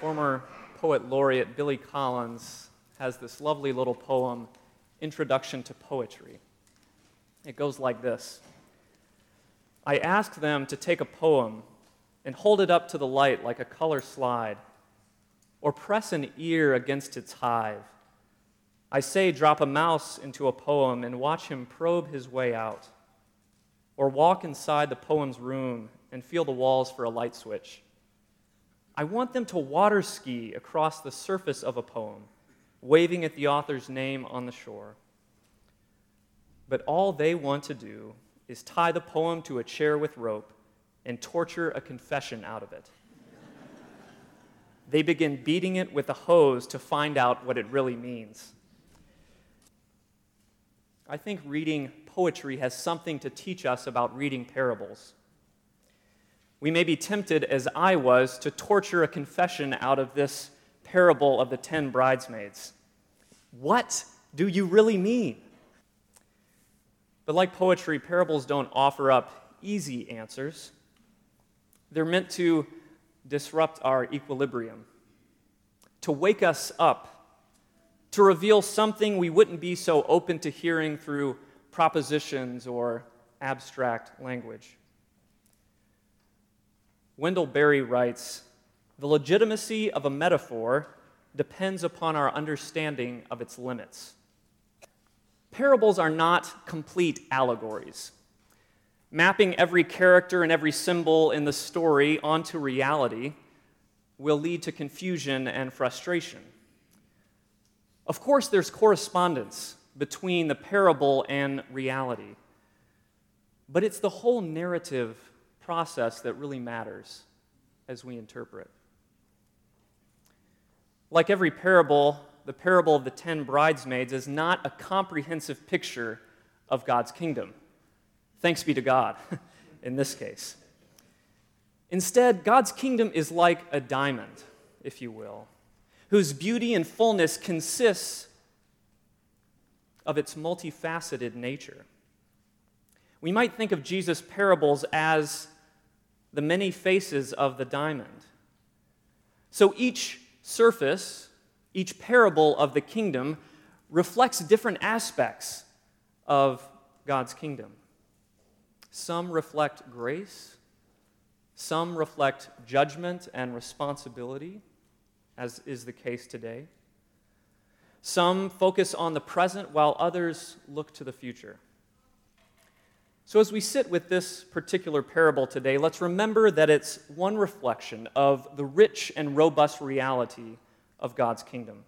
former poet laureate Billy Collins has this lovely little poem, Introduction to Poetry. It goes like this. I ask them to take a poem and hold it up to the light like a color slide, or press an ear against its hive. I say drop a mouse into a poem and watch him probe his way out, or walk inside the poem's room and feel the walls for a light switch. I want them to water ski across the surface of a poem, waving at the author's name on the shore. But all they want to do is tie the poem to a chair with rope and torture a confession out of it. They begin beating it with a hose to find out what it really means. I think reading poetry has something to teach us about reading parables. We may be tempted, as I was, to torture a confession out of this parable of the 10 bridesmaids. What do you really mean? But like poetry, parables don't offer up easy answers. They're meant to disrupt our equilibrium, to wake us up, to reveal something we wouldn't be so open to hearing through propositions or abstract language. Wendell Berry writes, "The legitimacy of a metaphor depends upon our understanding of its limits." Parables are not complete allegories. Mapping every character and every symbol in the story onto reality will lead to confusion and frustration. Of course, there's correspondence between the parable and reality, but it's the whole narrative process that really matters as we interpret. Like every parable, the parable of the 10 bridesmaids is not a comprehensive picture of God's kingdom. Thanks be to God, in this case. Instead, God's kingdom is like a diamond, if you will, whose beauty and fullness consists of its multifaceted nature. We might think of Jesus' parables as the many faces of the diamond. So each surface, each parable of the kingdom reflects different aspects of God's kingdom. Some reflect grace, some reflect judgment and responsibility, as is the case today. Some focus on the present while others look to the future. So as we sit with this particular parable today, let's remember that it's one reflection of the rich and robust reality of God's kingdom.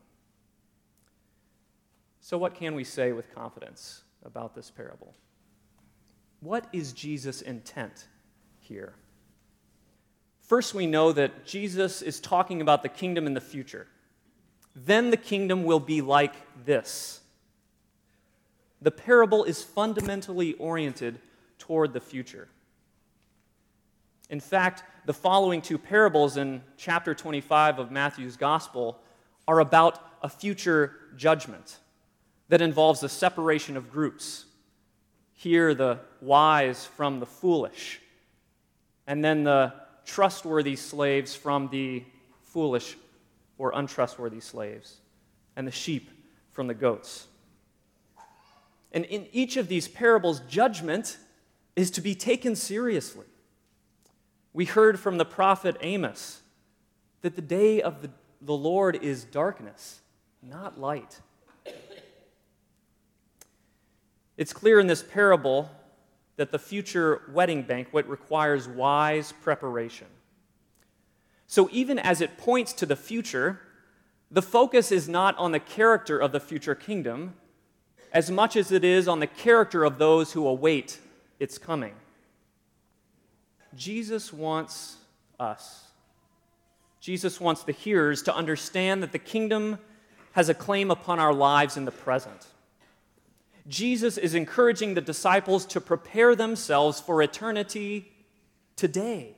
So what can we say with confidence about this parable? What is Jesus' intent here? First, we know that Jesus is talking about the kingdom in the future. Then the kingdom will be like this. The parable is fundamentally oriented toward the future. In fact, the following two parables in chapter 25 of Matthew's Gospel are about a future judgment that involves the separation of groups. Here, the wise from the foolish, and then the trustworthy slaves from the foolish or untrustworthy slaves, and the sheep from the goats. And in each of these parables, judgment is to be taken seriously. We heard from the prophet Amos that the day of the Lord is darkness, not light. It's clear in this parable that the future wedding banquet requires wise preparation. So even as it points to the future, the focus is not on the character of the future kingdom as much as it is on the character of those who await its coming. Jesus wants us. Jesus wants the hearers to understand that the kingdom has a claim upon our lives in the present. Jesus is encouraging the disciples to prepare themselves for eternity today.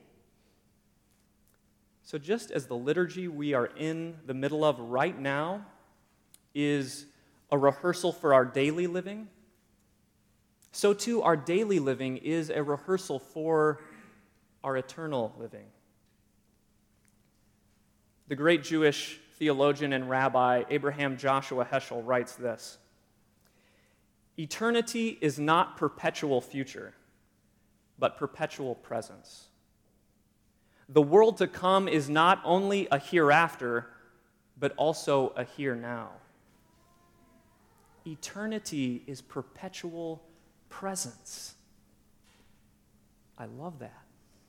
So just as the liturgy we are in the middle of right now is a rehearsal for our daily living, so too our daily living is a rehearsal for our eternal living. The great Jewish theologian and rabbi Abraham Joshua Heschel writes this: "Eternity is not perpetual future, but perpetual presence. The world to come is not only a hereafter, but also a here now. Eternity is perpetual presence." I love that.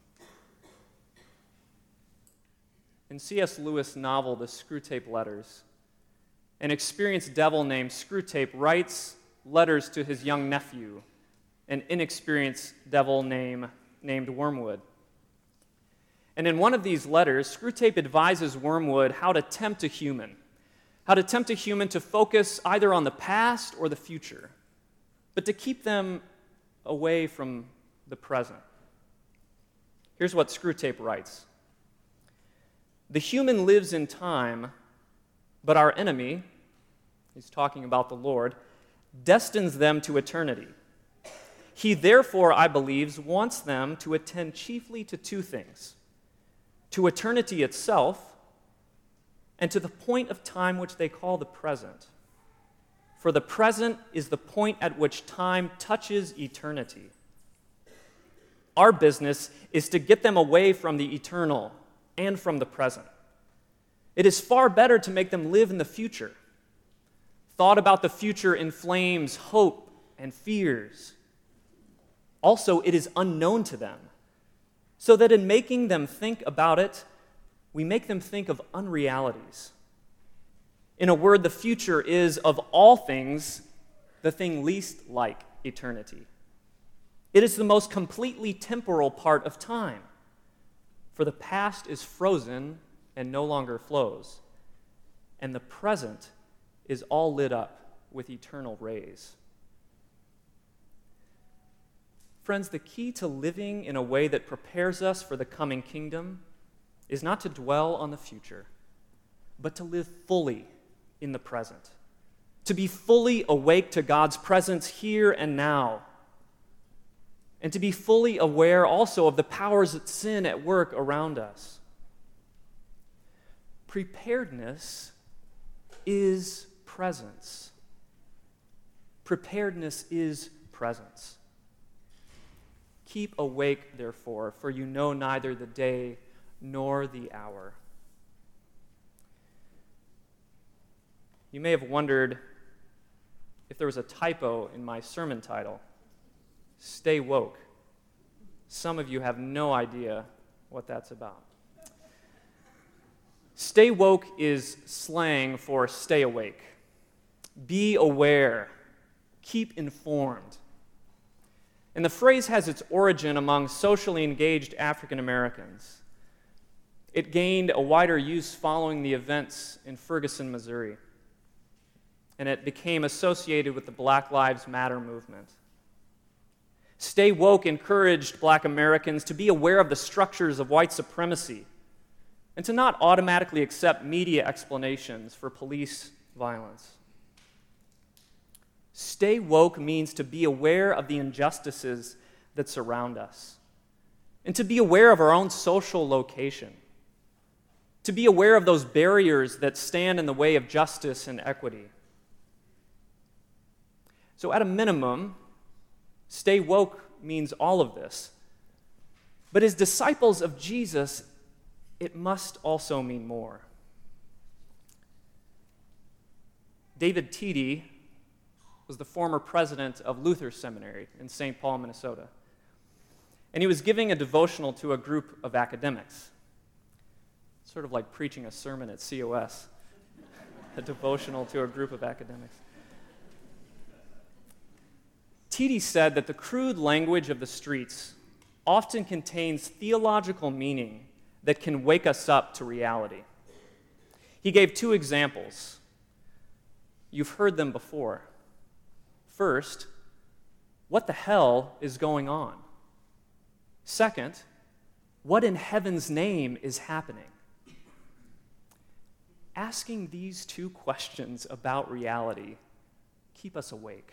In C.S. Lewis' novel, The Screwtape Letters, an experienced devil named Screwtape writes letters to his young nephew, an inexperienced devil named Wormwood. And in one of these letters, Screwtape advises Wormwood how to tempt a human to focus either on the past or the future, but to keep them away from the present. Here's what Screwtape writes: "The human lives in time, but our enemy," he's talking about the Lord, "destines them to eternity. He therefore, I believe, wants them to attend chiefly to two things: to eternity itself, and to the point of time which they call the present. For the present is the point at which time touches eternity. Our business is to get them away from the eternal and from the present. It is far better to make them live in the future. Thought about the future inflames hope and fears. Also, it is unknown to them, so that in making them think about it, we make them think of unrealities. In a word, the future is, of all things, the thing least like eternity. It is the most completely temporal part of time, for the past is frozen and no longer flows, and the present is all lit up with eternal rays." Friends, the key to living in a way that prepares us for the coming kingdom is not to dwell on the future, but to live fully in the present, to be fully awake to God's presence here and now, and to be fully aware also of the powers of sin at work around us. Preparedness is presence. Preparedness is presence. "Keep awake, therefore, for you know neither the day nor the hour." You may have wondered if there was a typo in my sermon title, "Stay Woke." Some of you have no idea what that's about. Stay woke is slang for stay awake. Be aware. Keep informed. And the phrase has its origin among socially engaged African Americans. It gained a wider use following the events in Ferguson, Missouri, and it became associated with the Black Lives Matter movement. Stay woke encouraged Black Americans to be aware of the structures of white supremacy and to not automatically accept media explanations for police violence. Stay woke means to be aware of the injustices that surround us and to be aware of our own social location, to be aware of those barriers that stand in the way of justice and equity. So at a minimum, stay woke means all of this. But as disciples of Jesus, it must also mean more. David Teedy was the former president of Luther Seminary in St. Paul, Minnesota. And he was giving a devotional to a group of academics. Sort of like preaching a sermon at COS, a devotional to a group of academics. Teedy said that the crude language of the streets often contains theological meaning that can wake us up to reality. He gave two examples. You've heard them before. First, what the hell is going on? Second, what in heaven's name is happening? Asking these two questions about reality keep us awake.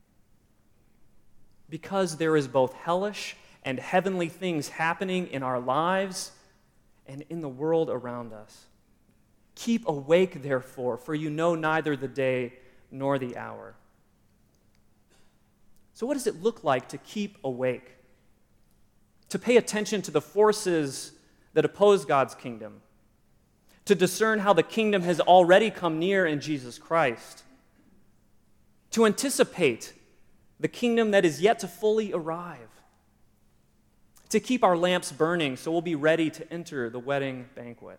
Because there is both hellish and heavenly things happening in our lives and in the world around us. Keep awake, therefore, for you know neither the day nor the hour. So what does it look like to keep awake? To pay attention to the forces that oppose God's kingdom, to discern how the kingdom has already come near in Jesus Christ, to anticipate the kingdom that is yet to fully arrive, to keep our lamps burning so we'll be ready to enter the wedding banquet.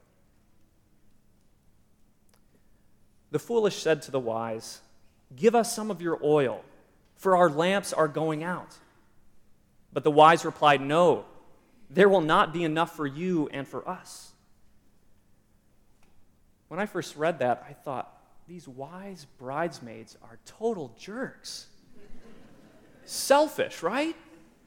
The foolish said to the wise, "Give us some of your oil, for our lamps are going out." But the wise replied, "No, there will not be enough for you and for us." When I first read that, I thought, these wise bridesmaids are total jerks. Selfish, right?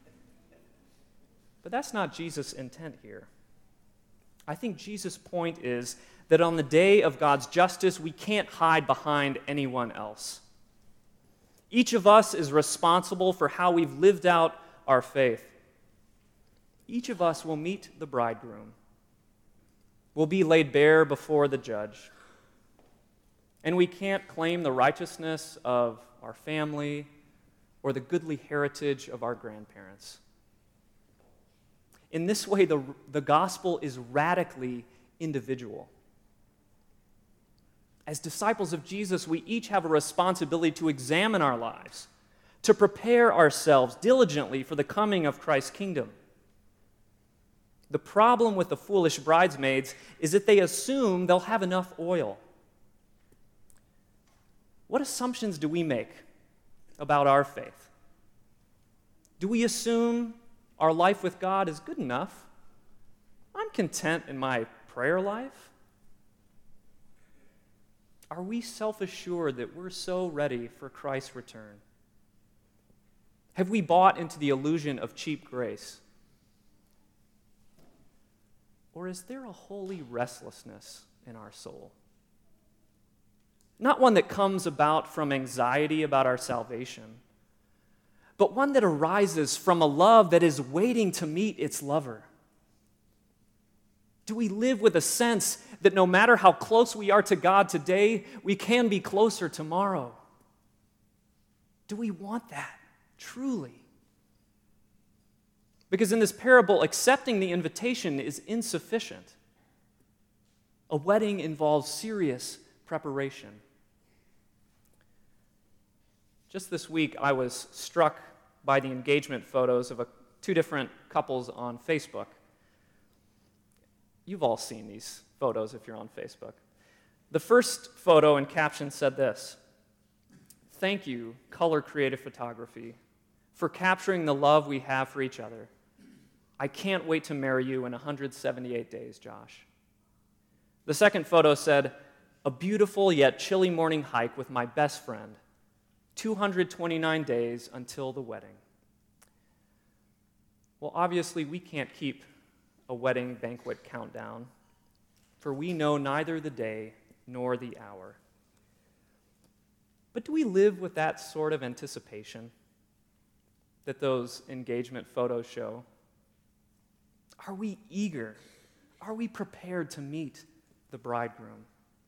But that's not Jesus' intent here. I think Jesus' point is that on the day of God's justice, we can't hide behind anyone else. Each of us is responsible for how we've lived out our faith. Each of us will meet the bridegroom, will be laid bare before the judge. And we can't claim the righteousness of our family or the goodly heritage of our grandparents. In this way, the gospel is radically individual. As disciples of Jesus, we each have a responsibility to examine our lives, to prepare ourselves diligently for the coming of Christ's kingdom. The problem with the foolish bridesmaids is that they assume they'll have enough oil. What assumptions do we make about our faith? Do we assume our life with God is good enough? I'm content in my prayer life. Are we self-assured that we're so ready for Christ's return? Have we bought into the illusion of cheap grace? Or is there a holy restlessness in our soul? Not one that comes about from anxiety about our salvation, but one that arises from a love that is waiting to meet its lover. Do we live with a sense that no matter how close we are to God today, we can be closer tomorrow? Do we want that truly? Because in this parable, accepting the invitation is insufficient. A wedding involves serious preparation. Just this week, I was struck by the engagement photos of two different couples on Facebook. You've all seen these photos if you're on Facebook. The first photo and caption said this: "Thank you, Color Creative Photography, for capturing the love we have for each other. I can't wait to marry you in 178 days, Josh." The second photo said, "A beautiful yet chilly morning hike with my best friend. 229 days until the wedding." Well, obviously, we can't keep a wedding banquet countdown, for we know neither the day nor the hour. But do we live with that sort of anticipation that those engagement photos show? Are we eager? Are we prepared to meet the bridegroom?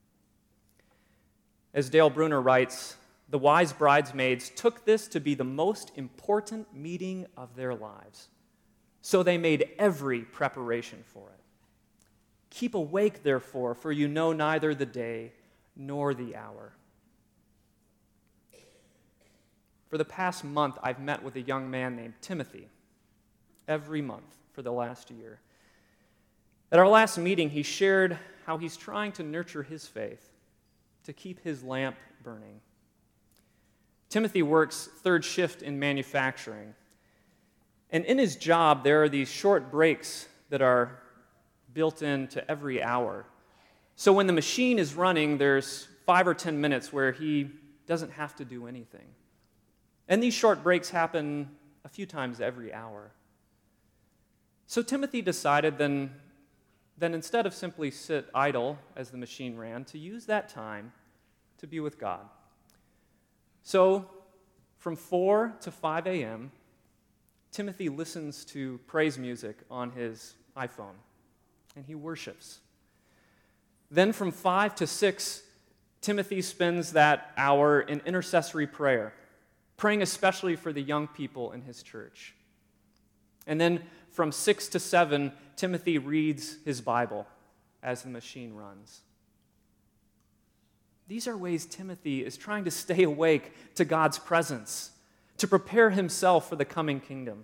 As Dale Bruner writes, the wise bridesmaids took this to be the most important meeting of their lives, so they made every preparation for it. Keep awake, therefore, for you know neither the day nor the hour. For the past month, I've met with a young man named Timothy every month for the last year. At our last meeting, he shared how he's trying to nurture his faith, to keep his lamp burning. Timothy works third shift in manufacturing. And in his job, there are these short breaks that are built into every hour. So when the machine is running, there's 5 or 10 minutes where he doesn't have to do anything. And these short breaks happen a few times every hour. So Timothy decided then instead of simply sit idle as the machine ran, to use that time to be with God. So from 4 to 5 a.m., Timothy listens to praise music on his iPhone, and he worships. Then from 5 to 6, Timothy spends that hour in intercessory prayer, praying especially for the young people in his church. And then from 6 to 7, Timothy reads his Bible as the machine runs. These are ways Timothy is trying to stay awake to God's presence, to prepare himself for the coming kingdom.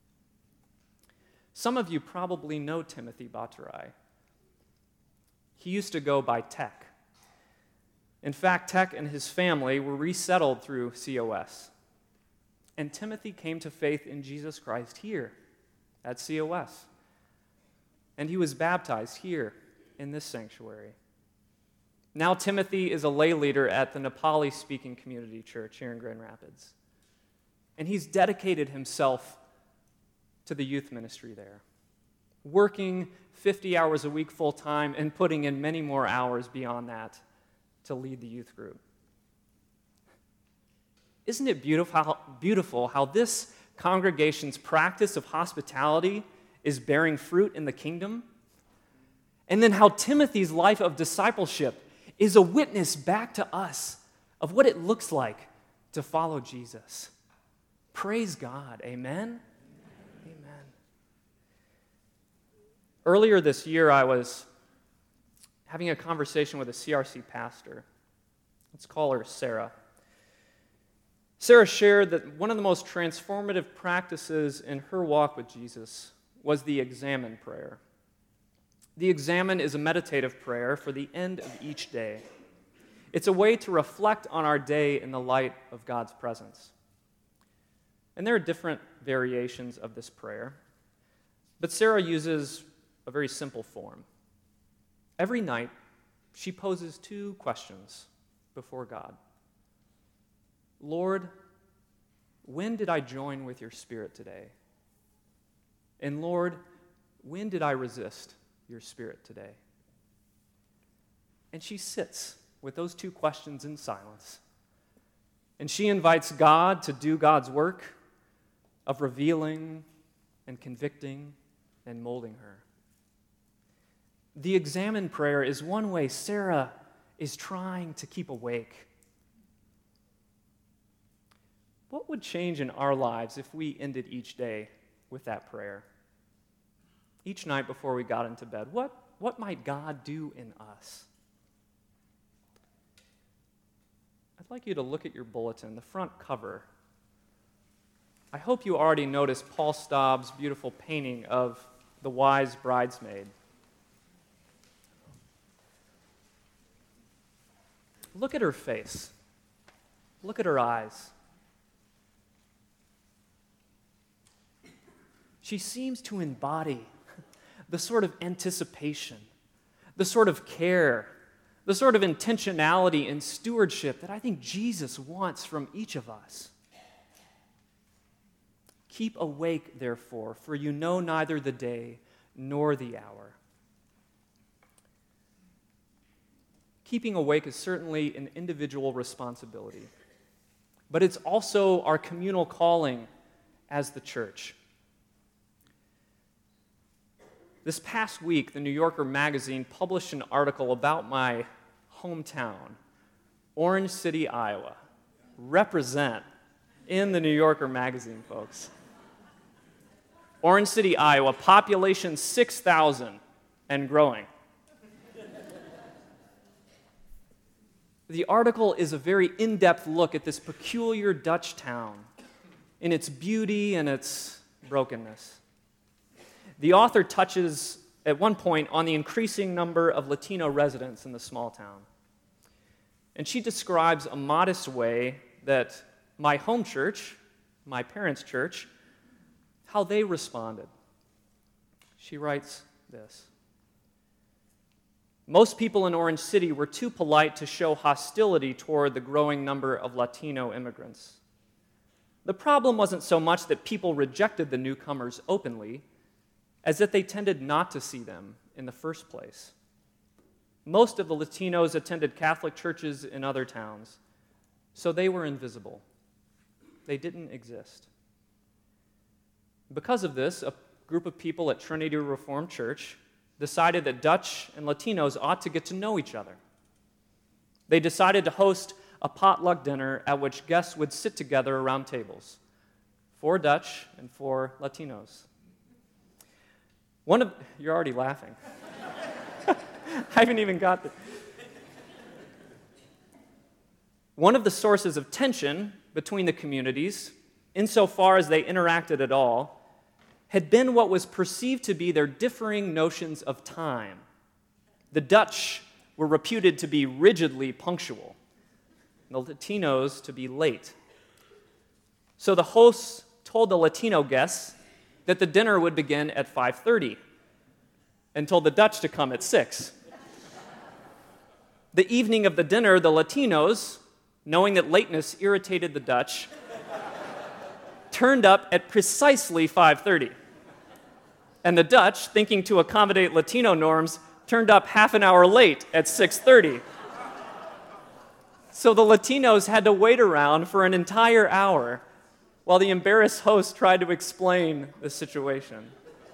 Some of you probably know Timothy Batarai. He used to go by Tech. In fact, Tech and his family were resettled through COS. And Timothy came to faith in Jesus Christ here at COS. And he was baptized here in this sanctuary. Now Timothy is a lay leader at the Nepali-speaking community church here in Grand Rapids. And he's dedicated himself to the youth ministry there, working 50 hours a week full-time and putting in many more hours beyond that to lead the youth group. Isn't it beautiful how this congregation's practice of hospitality is bearing fruit in the kingdom? And then how Timothy's life of discipleship is a witness back to us of what it looks like to follow Jesus. Praise God. Amen? Amen. Earlier this year, I was having a conversation with a CRC pastor. Let's call her Sarah. Sarah shared that one of the most transformative practices in her walk with Jesus was the Examen prayer. The Examen is a meditative prayer for the end of each day. It's a way to reflect on our day in the light of God's presence. And there are different variations of this prayer, but Sarah uses a very simple form. Every night, she poses 2 questions before God. Lord, when did I join with your Spirit today? And Lord, when did I resist your Spirit today? And she sits with those 2 questions in silence. And she invites God to do God's work of revealing and convicting and molding her. The Examen prayer is one way Sarah is trying to keep awake. What would change in our lives if we ended each day with that prayer? Each night before we got into bed, what might God do in us? I'd like you to look at your bulletin, the front cover. I hope you already noticed Paul Staub's beautiful painting of the wise bridesmaid. Look at her face. Look at her eyes. She seems to embody the sort of anticipation, the sort of care, the sort of intentionality and stewardship that I think Jesus wants from each of us. Keep awake, therefore, for you know neither the day nor the hour. Keeping awake is certainly an individual responsibility, but it's also our communal calling as the church. This past week, the New Yorker magazine published an article about my hometown, Orange City, Iowa. Represent in the New Yorker magazine, folks. Orange City, Iowa, population 6,000 and growing. The article is a very in-depth look at this peculiar Dutch town in its beauty and its brokenness. The author touches, at one point, on the increasing number of Latino residents in the small town. And she describes a modest way that my home church, my parents' church, how they responded. She writes this: most people in Orange City were too polite to show hostility toward the growing number of Latino immigrants. The problem wasn't so much that people rejected the newcomers openly, as that they tended not to see them in the first place. Most of the Latinos attended Catholic churches in other towns, so they were invisible. They didn't exist. Because of this, a group of people at Trinity Reformed Church decided that Dutch and Latinos ought to get to know each other. They decided to host a potluck dinner at which guests would sit together around tables, 4 Dutch and 4 Latinos. You're already laughing. I haven't even got the... One of the sources of tension between the communities, insofar as they interacted at all, had been what was perceived to be their differing notions of time. The Dutch were reputed to be rigidly punctual, and the Latinos to be late. So the hosts told the Latino guests that the dinner would begin at 5:30 and told the Dutch to come at 6. The evening of the dinner, the Latinos, knowing that lateness irritated the Dutch, turned up at precisely 5:30. And the Dutch, thinking to accommodate Latino norms, turned up half an hour late at 6:30. So the Latinos had to wait around for an entire hour while the embarrassed host tried to explain the situation.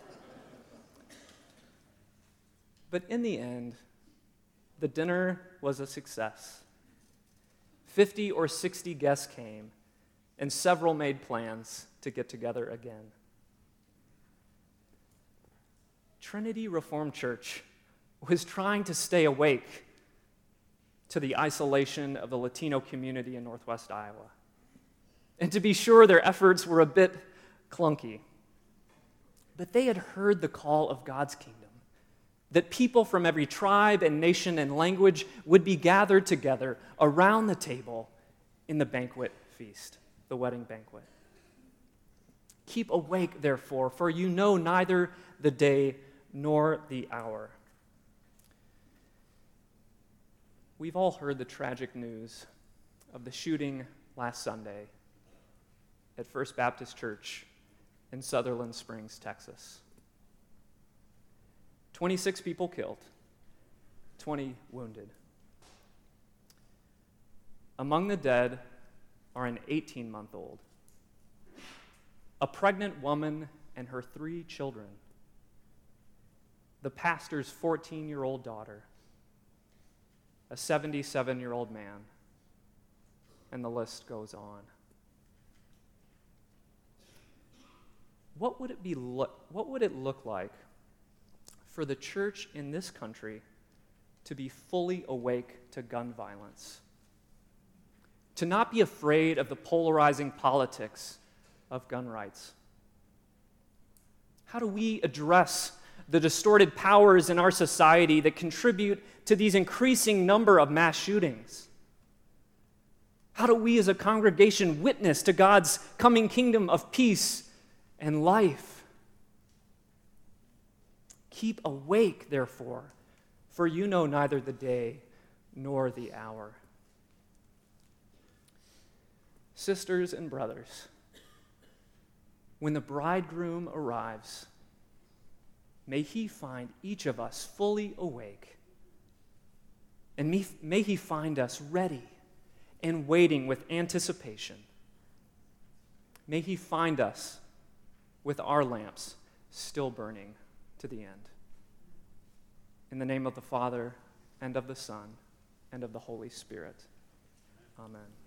But in the end, the dinner was a success. 50 or 60 guests came, and several made plans to get together again. Trinity Reformed Church was trying to stay awake to the isolation of the Latino community in Northwest Iowa. And to be sure, their efforts were a bit clunky. But they had heard the call of God's kingdom, that people from every tribe and nation and language would be gathered together around the table in the banquet feast, the wedding banquet. Keep awake, therefore, for you know neither the day nor the hour. We've all heard the tragic news of the shooting last Sunday at First Baptist Church in Sutherland Springs, Texas. 26 people killed, 20 wounded. Among the dead are an 18-month-old, a pregnant woman and her 3 children, the pastor's 14-year-old daughter, a 77-year-old man, and the list goes on. What would it look like for the church in this country to be fully awake to gun violence? To not be afraid of the polarizing politics of gun rights? How do we address the distorted powers in our society that contribute to these increasing number of mass shootings? How do we as a congregation witness to God's coming kingdom of peace and life? Keep awake, therefore, for you know neither the day nor the hour. Sisters and brothers, when the bridegroom arrives, may he find each of us fully awake, and may he find us ready and waiting with anticipation. May he find us with our lamps still burning to the end. In the name of the Father, and of the Son, and of the Holy Spirit. Amen.